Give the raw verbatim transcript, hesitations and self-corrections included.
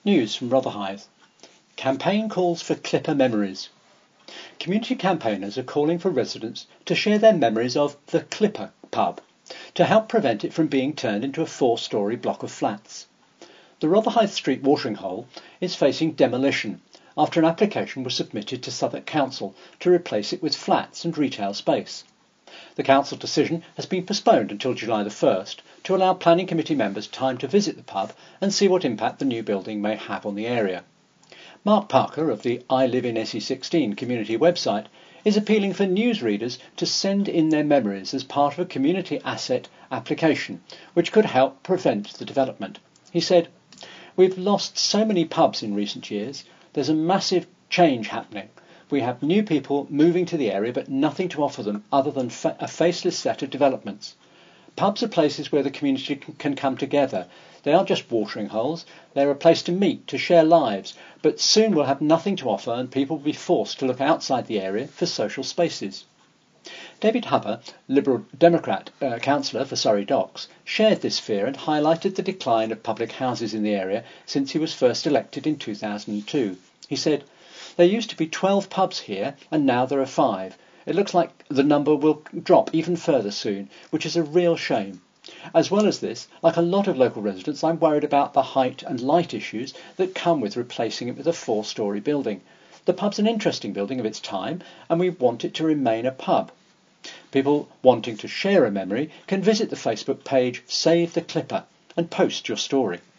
News from Rotherhithe. Campaign calls for Clipper memories. Community campaigners are calling for residents to share their memories of the Clipper pub to help prevent it from being turned into a four-storey block of flats. The Rotherhithe Street watering hole is facing demolition after an application was submitted to Southwark Council to replace it with flats and retail space. The council decision has been postponed until July the first to allow planning committee members time to visit the pub and see what impact the new building may have on the area. Mark Parker of the I Live in S E sixteen community website is appealing for newsreaders to send in their memories as part of a community asset application, which could help prevent the development. He said, "We've lost so many pubs in recent years. There's a massive change happening. We have new people moving to the area but nothing to offer them other than fa- a faceless set of developments. Pubs are places where the community can, can come together. They aren't just watering holes. They're a place to meet, to share lives, but soon we'll have nothing to offer and people will be forced to look outside the area for social spaces." David Hupper, Liberal Democrat uh, councillor for Surrey Docks, shared this fear and highlighted the decline of public houses in the area since he was first elected in two thousand two. He said, "There used to be twelve pubs here and now there are five. It looks like the number will drop even further soon, which is a real shame. As well as this, like a lot of local residents, I'm worried about the height and light issues that come with replacing it with a four-storey building. The pub's an interesting building of its time and we want it to remain a pub." People wanting to share a memory can visit the Facebook page Save the Clipper and post your story.